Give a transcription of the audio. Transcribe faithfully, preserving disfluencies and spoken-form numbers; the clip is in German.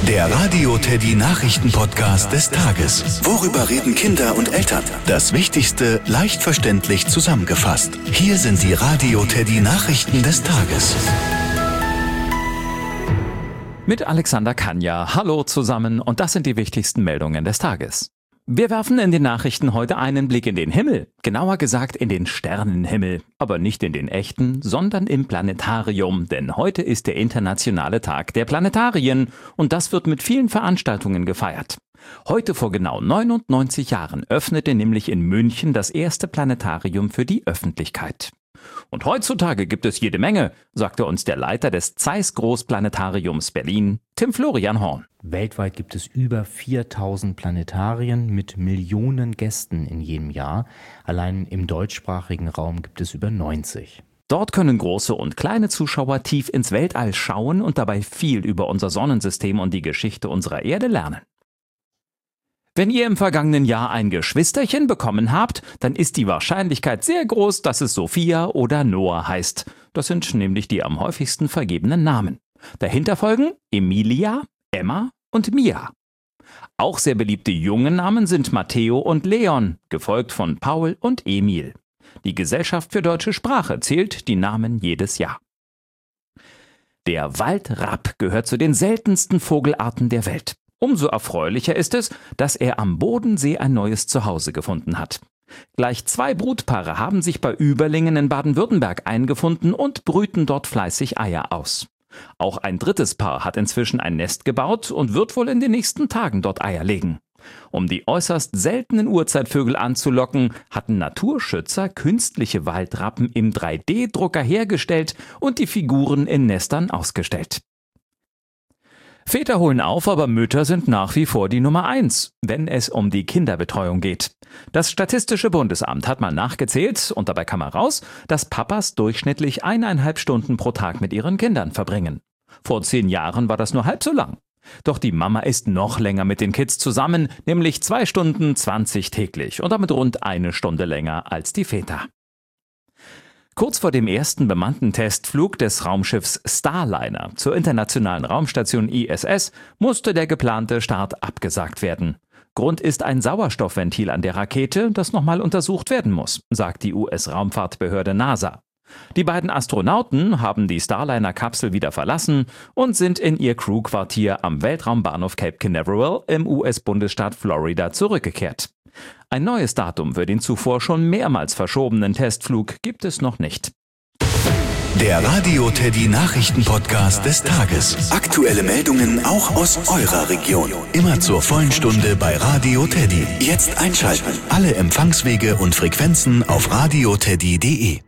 Der Radio Teddy Nachrichten-Podcast des Tages. Worüber reden Kinder und Eltern? Das Wichtigste leicht verständlich zusammengefasst. Hier sind die Radio Teddy Nachrichten des Tages. Mit Alexander Kanja. Hallo zusammen und das sind die wichtigsten Meldungen des Tages. Wir werfen in den Nachrichten heute einen Blick in den Himmel, genauer gesagt in den Sternenhimmel, aber nicht in den echten, sondern im Planetarium, denn heute ist der internationale Tag der Planetarien und das wird mit vielen Veranstaltungen gefeiert. Heute vor genau neunundneunzig Jahren öffnete nämlich in München das erste Planetarium für die Öffentlichkeit. Und heutzutage gibt es jede Menge, sagte uns der Leiter des Zeiss Großplanetariums Berlin, Tim Florian Horn. Weltweit gibt es über viertausend Planetarien mit Millionen Gästen in jedem Jahr. Allein im deutschsprachigen Raum gibt es über neunzig. Dort können große und kleine Zuschauer tief ins Weltall schauen und dabei viel über unser Sonnensystem und die Geschichte unserer Erde lernen. Wenn ihr im vergangenen Jahr ein Geschwisterchen bekommen habt, dann ist die Wahrscheinlichkeit sehr groß, dass es Sophia oder Noah heißt. Das sind nämlich die am häufigsten vergebenen Namen. Dahinter folgen Emilia, Emma und Mia. Auch sehr beliebte junge Namen sind Matteo und Leon, gefolgt von Paul und Emil. Die Gesellschaft für deutsche Sprache zählt die Namen jedes Jahr. Der Waldrapp gehört zu den seltensten Vogelarten der Welt. Umso erfreulicher ist es, dass er am Bodensee ein neues Zuhause gefunden hat. Gleich zwei Brutpaare haben sich bei Überlingen in Baden-Württemberg eingefunden und brüten dort fleißig Eier aus. Auch ein drittes Paar hat inzwischen ein Nest gebaut und wird wohl in den nächsten Tagen dort Eier legen. Um die äußerst seltenen Urzeitvögel anzulocken, hatten Naturschützer künstliche Waldrappen im drei D Drucker hergestellt und die Figuren in Nestern ausgestellt. Väter holen auf, aber Mütter sind nach wie vor die Nummer eins, wenn es um die Kinderbetreuung geht. Das Statistische Bundesamt hat mal nachgezählt und dabei kam heraus, dass Papas durchschnittlich eineinhalb Stunden pro Tag mit ihren Kindern verbringen. Vor zehn Jahren war das nur halb so lang. Doch die Mama ist noch länger mit den Kids zusammen, nämlich zwei Stunden zwanzig täglich und damit rund eine Stunde länger als die Väter. Kurz vor dem ersten bemannten Testflug des Raumschiffs Starliner zur internationalen Raumstation I S S musste der geplante Start abgesagt werden. Grund ist ein Sauerstoffventil an der Rakete, das nochmal untersucht werden muss, sagt die U S-Raumfahrtbehörde NASA. Die beiden Astronauten haben die Starliner-Kapsel wieder verlassen und sind in ihr Crewquartier am Weltraumbahnhof Cape Canaveral im U S-Bundesstaat Florida zurückgekehrt. Ein neues Datum für den zuvor schon mehrmals verschobenen Testflug gibt es noch nicht. Der Radio Teddy Nachrichten-Podcast des Tages. Aktuelle Meldungen auch aus eurer Region. Immer zur vollen Stunde bei Radio Teddy. Jetzt einschalten. Alle Empfangswege und Frequenzen auf radioteddy punkt de.